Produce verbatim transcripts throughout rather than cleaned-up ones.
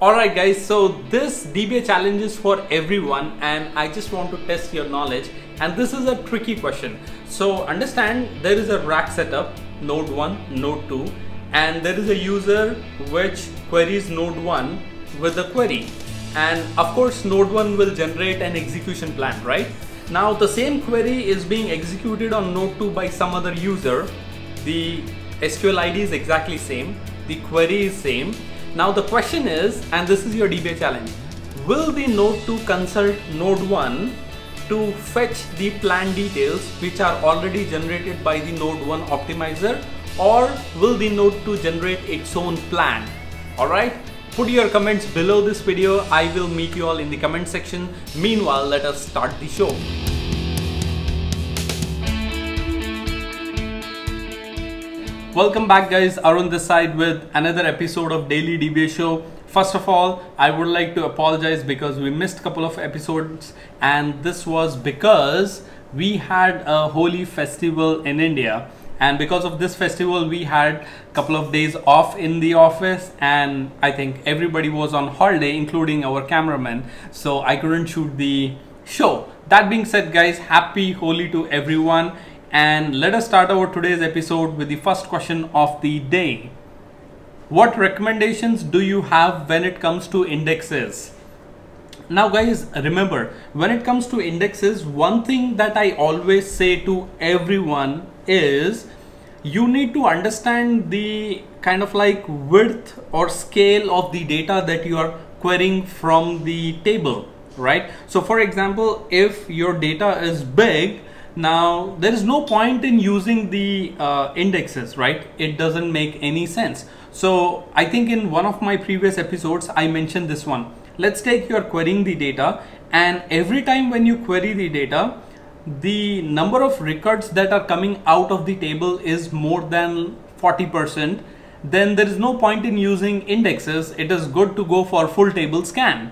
Alright guys, so this D B A challenge is for everyone and I just want to test your knowledge, and this is a tricky question. So understand, there is a rack setup, node one, node two, and there is a user which queries node one with a query, and of course node one will generate an execution plan, right? Now the same query is being executed on node two by some other user. The S Q L I D is exactly same, the query is same. Now the question is, and this is your D B A challenge, will the node two consult node one to fetch the plan details which are already generated by the node one optimizer, or will the node two generate its own plan? Alright, put your comments below this video. I will meet you all in the comment section. Meanwhile, let us start the show. Welcome back guys, Arun this side with another episode of Daily D B A Show. First of all, I would like to apologize because we missed a couple of episodes, and this was because we had a Holi festival in India, and because of this festival we had a couple of days off in the office, and I think everybody was on holiday including our cameraman, so I couldn't shoot the show. That being said guys, happy Holi to everyone. And let us start our today's episode with the first question of the day. What recommendations do you have when it comes to indexes? Now guys, remember, when it comes to indexes, one thing that I always say to everyone is you need to understand the kind of like width or scale of the data that you are querying from the table, right? So for example, if your data is big, now there is no point in using the uh, indexes, right? It doesn't make any sense. So I think in one of my previous episodes I mentioned this one. Let's take your querying the data, and every time when you query the data, the number of records that are coming out of the table is more than forty percent, then there is no point in using indexes. It is good to go for full table scan.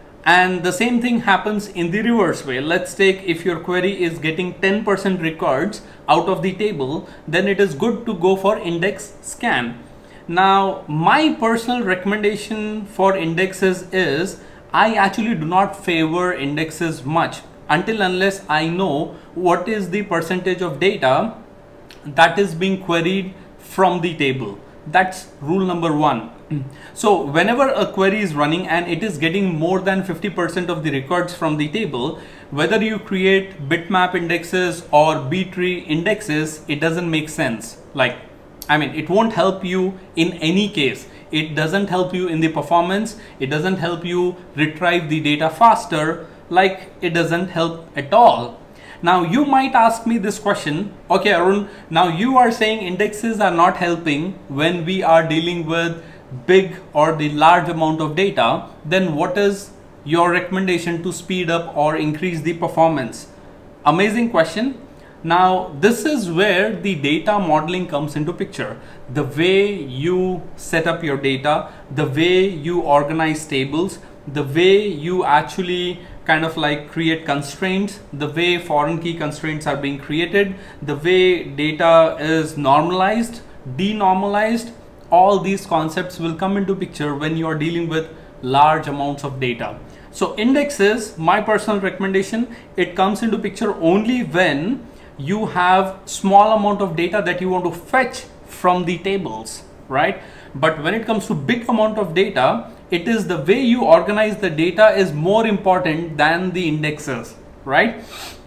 And the same thing happens in the reverse way. Let's take, if your query is getting ten percent records out of the table, then it is good to go for index scan. Now, my personal recommendation for indexes is I actually do not favor indexes much until unless I know what is the percentage of data that is being queried from the table. That's rule number one. So whenever a query is running and it is getting more than fifty percent of the records from the table, whether you create bitmap indexes or B-tree indexes, it doesn't make sense. Like, I mean, it won't help you in any case. It doesn't help you in the performance. It doesn't help you retrieve the data faster. Like, it doesn't help at all. Now you might ask me this question, okay Arun, now you are saying indexes are not helping when we are dealing with big or the large amount of data, then what is your recommendation to speed up or increase the performance? Amazing question. Now this is where the data modeling comes into picture. The way you set up your data, the way you organize tables, the way you actually kind of like create constraints, the way foreign key constraints are being created, the way data is normalized, denormalized, all these concepts will come into picture when you are dealing with large amounts of data. So indexes, my personal recommendation, it comes into picture only when you have small amount of data that you want to fetch from the tables, right? But when it comes to big amount of data, it is the way you organize the data is more important than the indexes, right?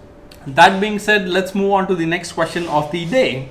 That being said, let's move on to the next question of the day.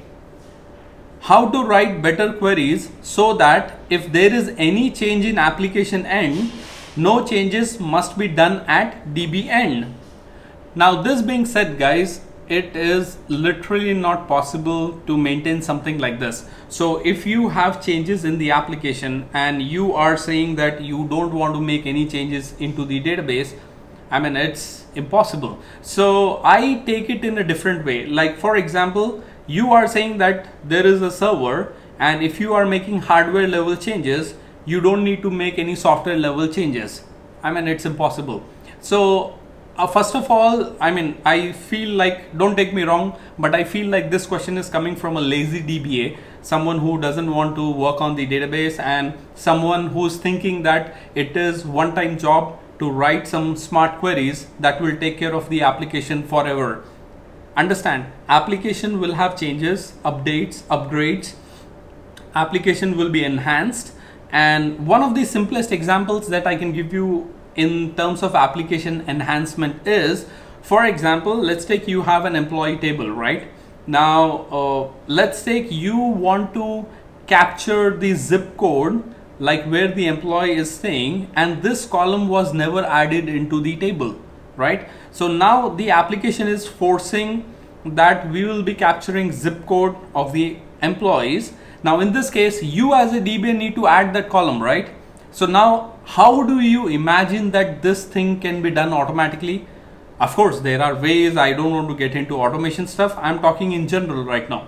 How to write better queries so that if there is any change in application end, no changes must be done at D B end. Now this being said guys, it is literally not possible to maintain something like this. So if you have changes in the application and you are saying that you don't want to make any changes into the database, I mean, it's impossible. So I take it in a different way. Like for example, you are saying that there is a server, and if you are making hardware level changes, you don't need to make any software level changes. I mean, it's impossible. So Uh, first of all, I mean, I feel like, don't take me wrong, but I feel like this question is coming from a lazy D B A, someone who doesn't want to work on the database, and someone who's thinking that it is one-time job to write some smart queries that will take care of the application forever. Understand, application will have changes, updates, upgrades, application will be enhanced. And one of the simplest examples that I can give you in terms of application enhancement is, for example, let's take you have an employee table, right? Now, uh, let's take you want to capture the zip code, like where the employee is staying, and this column was never added into the table, right? So now the application is forcing that we will be capturing zip code of the employees. Now in this case, you as a D B A need to add that column, right? So now how do you imagine that this thing can be done automatically? Of course, there are ways. I don't want to get into automation stuff. I'm talking in general right now.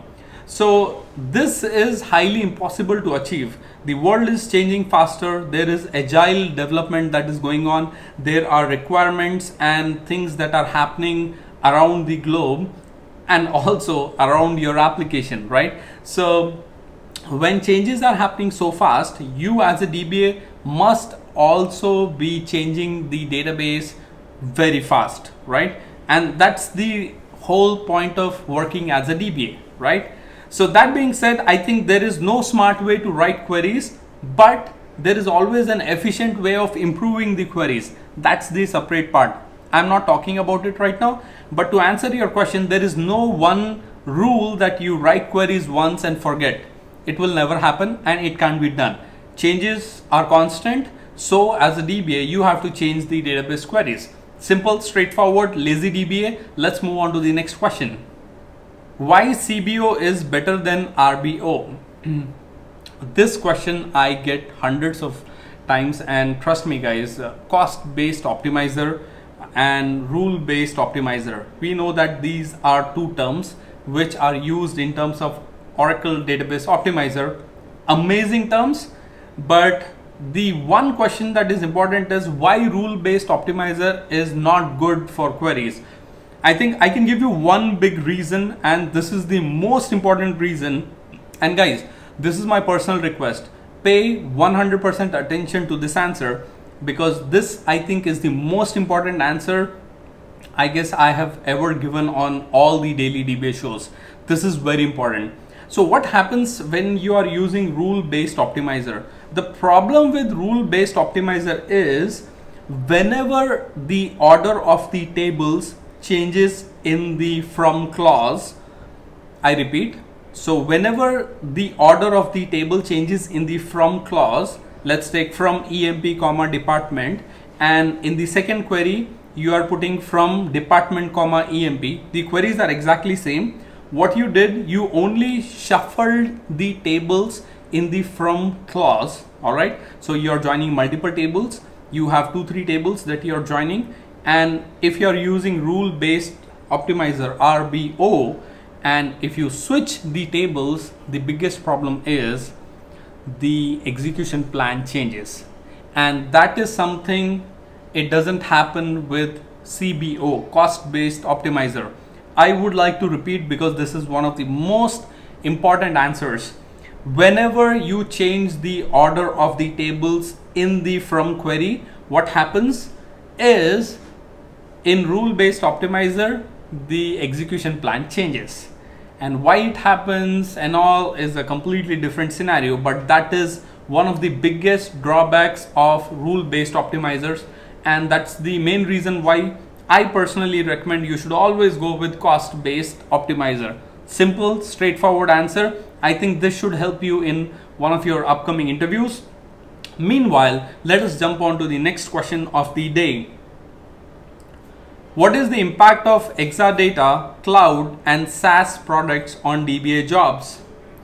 So this is highly impossible to achieve. The world is changing faster. There is agile development that is going on. There are requirements and things that are happening around the globe and also around your application, right? So when changes are happening so fast, you as a D B A must also be changing the database very fast, right? And that's the whole point of working as a D B A, right? So that being said, I think there is no smart way to write queries, but there is always an efficient way of improving the queries. That's the separate part. I'm not talking about it right now, but to answer your question, there is no one rule that you write queries once and forget. It will never happen and it can't be done. Changes are constant. So as a D B A, you have to change the database queries. Simple, straightforward, lazy D B A. Let's move on to the next question. Why C B O is better than R B O? This question I get hundreds of times, and trust me guys, uh, cost-based optimizer and rule-based optimizer. We know that these are two terms which are used in terms of Oracle Database Optimizer. Amazing terms, but the one question that is important is why rule-based optimizer is not good for queries. I think I can give you one big reason, and this is the most important reason. And guys, this is my personal request. Pay one hundred percent attention to this answer, because this I think is the most important answer I guess I have ever given on all the daily D B A shows. This is very important. So what happens when you are using rule-based optimizer? The problem with rule-based optimizer is whenever the order of the tables changes in the from clause, I repeat, so whenever the order of the table changes in the from clause, let's take from E M P comma department, and in the second query you are putting from department comma E M P, the queries are exactly same. What you did, you only shuffled the tables in the from clause. All right, so you're joining multiple tables. You have two three tables that you're joining, and if you're using rule-based optimizer R B O, and if you switch the tables, the biggest problem is the execution plan changes, and that is something it doesn't happen with C B O, cost-based optimizer. I would like to repeat because this is one of the most important answers. Whenever you change the order of the tables in the from query, what happens is in rule-based optimizer, the execution plan changes. And why it happens and all is a completely different scenario, but that is one of the biggest drawbacks of rule-based optimizers, and that's the main reason why I personally recommend you should always go with cost-based optimizer. Simple, straightforward answer. I think this should help you in one of your upcoming interviews. Meanwhile, let us jump on to the next question of the day. What is the impact of Exadata, cloud and SaaS products on D B A jobs?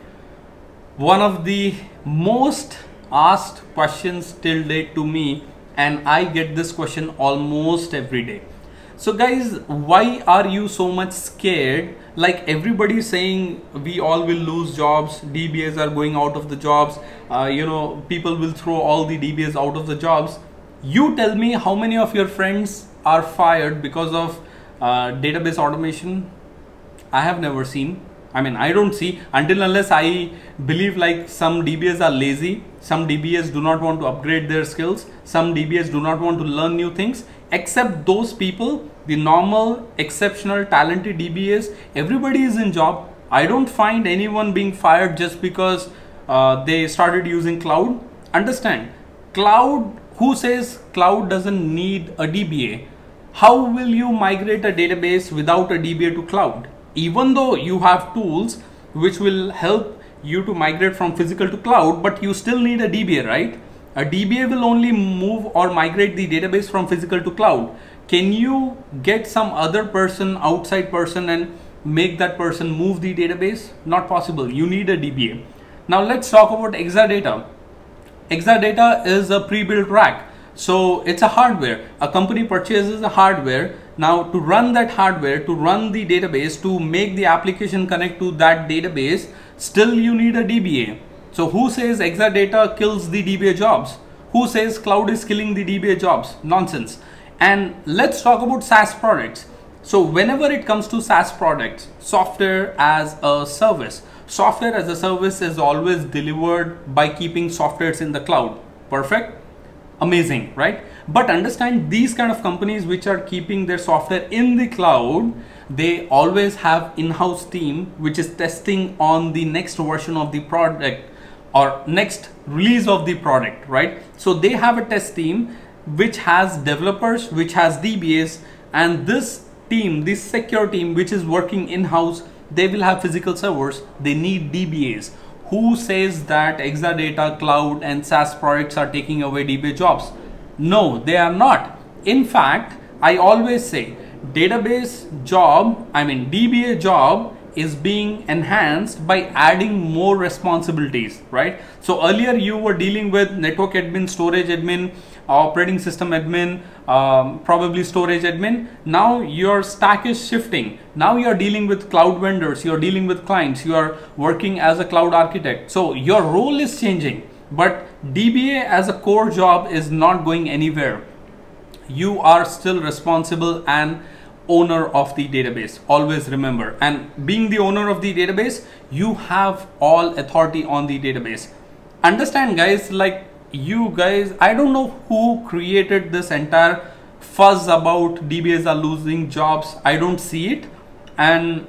One of the most asked questions till date to me, and I get this question almost every day. So guys, why are you so much scared? Like everybody is saying we all will lose jobs, D B As are going out of the jobs, uh, you know, people will throw all the D B As out of the jobs. You tell me how many of your friends are fired because of uh, database automation. I have never seen. I mean, I don't see, until unless I believe like some D B S are lazy, some D B S do not want to upgrade their skills, some D B S do not want to learn new things. Except those people, the normal, exceptional, talented D B S, everybody is in job. I don't find anyone being fired just because uh, they started using cloud. Understand, cloud, who says cloud doesn't need a D B A? How will you migrate a database without a D B A to cloud? Even though you have tools which will help you to migrate from physical to cloud, but you still need a D B A, right? A D B A will only move or migrate the database from physical to cloud. Can you get some other person, outside person, and make that person move the database? Not possible. You need a D B A. Now let's talk about Exadata. Exadata is a pre-built rack. So it's a hardware. A company purchases a hardware. Now to run that hardware, to run the database, to make the application connect to that database, still you need a D B A. So who says Exadata kills the D B A jobs? Who says cloud is killing the D B A jobs? Nonsense. And let's talk about SaaS products. So whenever it comes to SaaS products, software as a service, software as a service is always delivered by keeping softwares in the cloud. Perfect? Amazing, right? But understand, these kind of companies which are keeping their software in the cloud, they always have in-house team which is testing on the next version of the product or next release of the product, right? So they have a test team which has developers, which has D B As, and this team, this secure team which is working in-house, they will have physical servers. They need D B As. Who says that Exadata, cloud, and SaaS products are taking away D B A jobs? No, they are not. In fact, I always say database job, I mean D B A job is being enhanced by adding more responsibilities, right? So earlier you were dealing with network admin, storage admin, operating system admin, um, probably storage admin. Now your stack is shifting. Now you are dealing with cloud vendors, you are dealing with clients, you are working as a cloud architect. So your role is changing, but D B A as a core job is not going anywhere. You are still responsible and owner of the database. Always remember, and being the owner of the database, you have all authority on the database. Understand, guys, like you guys, I don't know who created this entire fuzz about D B As are losing jobs. I don't see it. And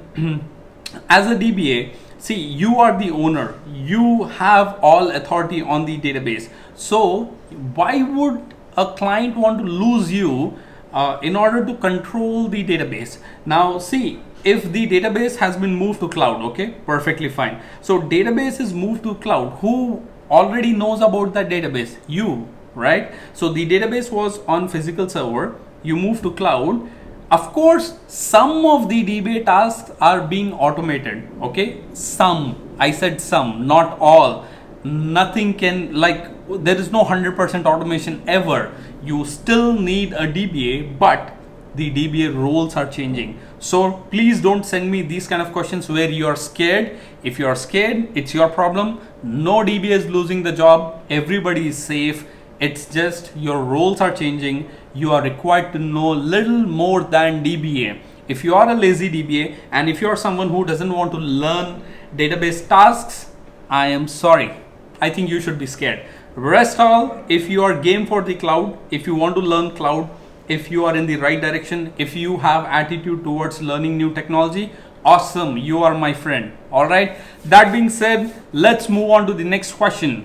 as a D B A, see, you are the owner, you have all authority on the database. So why would a client want to lose you uh, in order to control the database? Now see, if the database has been moved to cloud, okay, perfectly fine. So database is moved to cloud. Who already knows about that database? You, right? So the database was on physical server, you move to cloud. Of course, some of the D B A tasks are being automated, okay? Some, I said some, not all. Nothing can, like, there is no one hundred percent automation ever. You still need a D B A, but the D B A roles are changing. So please don't send me these kind of questions where you are scared. If you are scared, it's your problem. No D B A is losing the job. Everybody is safe. It's just your roles are changing. You are required to know little more than D B A. If you are a lazy D B A and if you are someone who doesn't want to learn database tasks, I am sorry. I think you should be scared. Rest all, if you are game for the cloud, if you want to learn cloud, if you are in the right direction, if you have attitude towards learning new technology, awesome, you are my friend. All right. That being said, let's move on to the next question.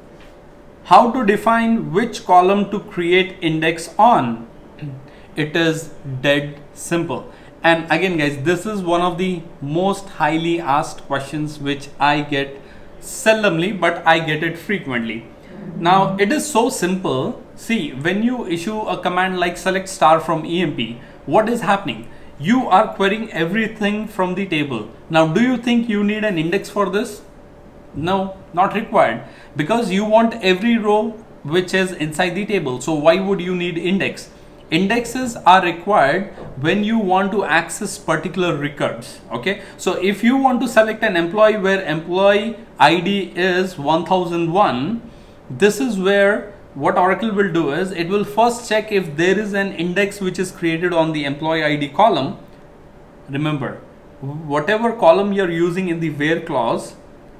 How to define which column to create index on? It is dead simple. And again, guys, this is one of the most highly asked questions which I get seldomly, but I get it frequently. Now it is so simple. See, when you issue a command like select star from E M P, what is happening? You are querying everything from the table. Now, do you think you need an index for this? No, not required, because you want every row which is inside the table. So why would you need index? Indexes are required when you want to access particular records. Okay, so if you want to select an employee where employee I D is one thousand one, this is where what Oracle will do is it will first check if there is an index which is created on the employee I D column. Remember, whatever column you're using in the where clause,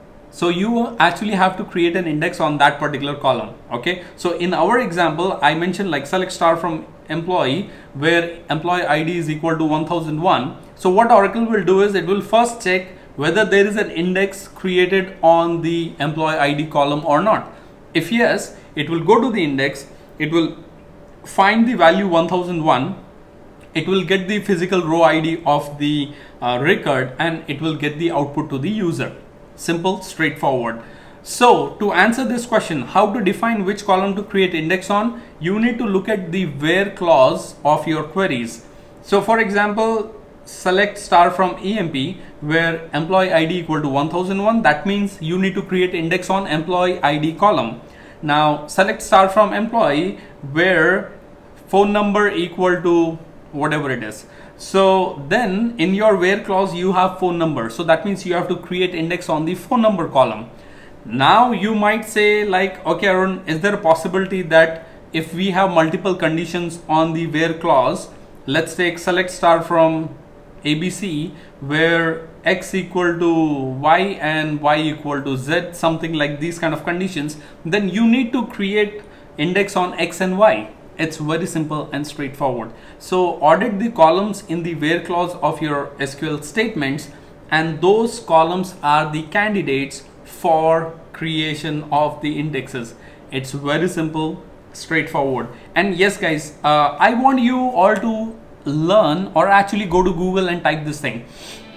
so you actually have to create an index on that particular column. Okay, so in our example, I mentioned like select star from employee where employee I D is equal to one thousand one. So what Oracle will do is it will first check whether there is an index created on the employee I D column or not. If yes, it will go to the index, it will find the value one thousand one, it will get the physical row I D of the uh, record, and it will get the output to the user. Simple, straightforward. So to answer this question, how to define which column to create index on, you need to look at the where clause of your queries. So for example, select star from E M P where employee I D equal to one thousand one, that means you need to create index on employee I D column. Now select star from employee where phone number equal to whatever it is. So then in your where clause you have phone number, so that means you have to create index on the phone number column. Now you might say like, okay Arun, is there a possibility that if we have multiple conditions on the where clause, let's take select star from A B C where x equal to y and y equal to z, something like these kind of conditions, then you need to create index on x and y. It's very simple and straightforward. So audit the columns in the where clause of your S Q L statements, and those columns are the candidates for creation of the indexes. It's very simple, straightforward. And yes guys, uh, I want you all to learn, or actually go to Google and type this thing.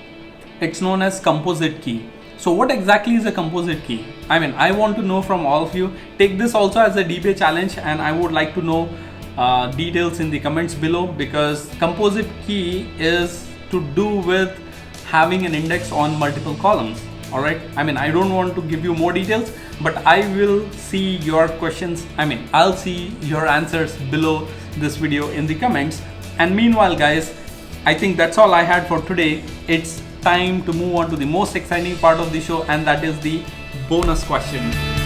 It's known as composite key. So what exactly is a composite key? I mean, I want to know from all of you. Take this also as a D B A challenge, and I would like to know uh, details in the comments below, because composite key is to do with having an index on multiple columns. All right, I mean, I don't want to give you more details, but I will see your questions. I mean, I'll see your answers below this video in the comments. And meanwhile guys, I think that's all I had for today. It's time to move on to the most exciting part of the show, and that is the bonus question.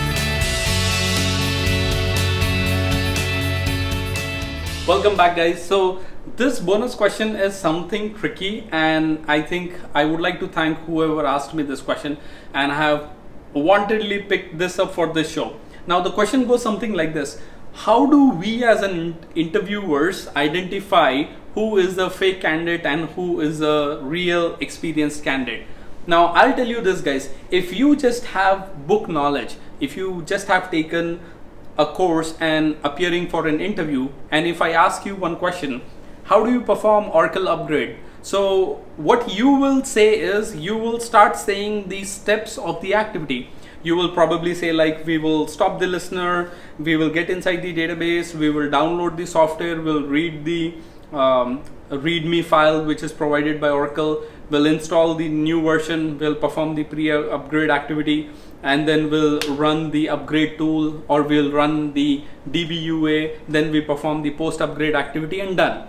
Welcome back guys. So this bonus question is something tricky, and I think I would like to thank whoever asked me this question, and I have wantedly picked this up for this show. Now the question goes something like this: how do we as an interviewers identify who is a fake candidate and who is a real experienced candidate? Now I'll tell you this guys, if you just have book knowledge, if you just have taken a course and appearing for an interview, and if I ask you one question, how do you perform Oracle upgrade? So what you will say is, you will start saying the steps of the activity. You will probably say like, we will stop the listener, we will get inside the database, we will download the software, we'll read the um, readme file which is provided by Oracle, we'll install the new version, we'll perform the pre-upgrade activity, and then we'll run the upgrade tool, or we'll run the D B U A, then we perform the post-upgrade activity, and done.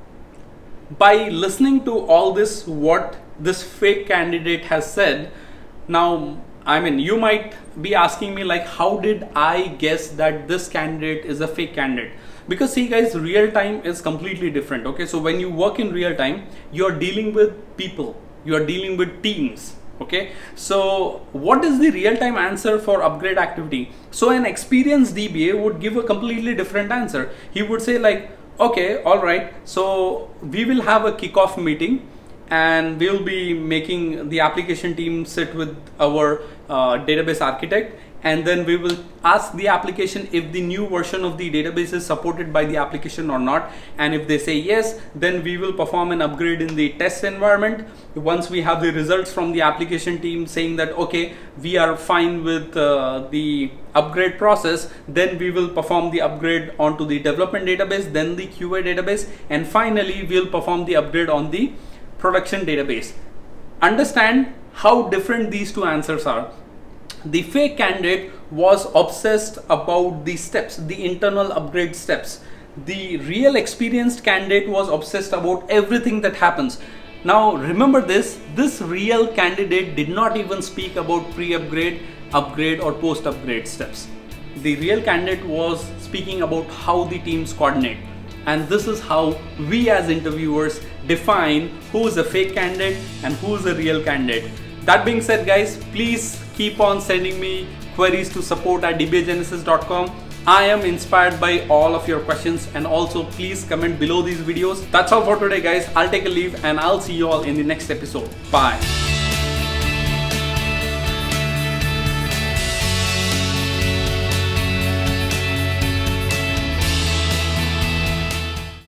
By listening to all this, what this fake candidate has said, now I mean, you might be asking me like, how did I guess that this candidate is a fake candidate? Because see guys, real time is completely different. Okay, so when you work in real time, you're dealing with people, you're dealing with teams. Okay, so what is the real time answer for upgrade activity? So an experienced D B A would give a completely different answer. He would say like, okay, all right, so we will have a kickoff meeting, and we'll be making the application team sit with our uh, database architect, and then we will ask the application if the new version of the database is supported by the application or not, and if they say yes, then we will perform an upgrade in the test environment. Once we have the results from the application team saying that okay, we are fine with uh, the upgrade process, then we will perform the upgrade onto the development database, then the Q A database, and finally we'll perform the upgrade on the production database. Understand how different these two answers are. The fake candidate was obsessed about the steps, the internal upgrade steps. The real experienced candidate was obsessed about everything that happens. Now remember this, this real candidate did not even speak about pre-upgrade, upgrade or post-upgrade steps. The real candidate was speaking about how the teams coordinate. And this is how we as interviewers define who is a fake candidate and who is a real candidate. That being said, guys, please keep on sending me queries to support at d b a genesis dot com. I am inspired by all of your questions, and also please comment below these videos. That's all for today, guys. I'll take a leave and I'll see you all in the next episode. Bye.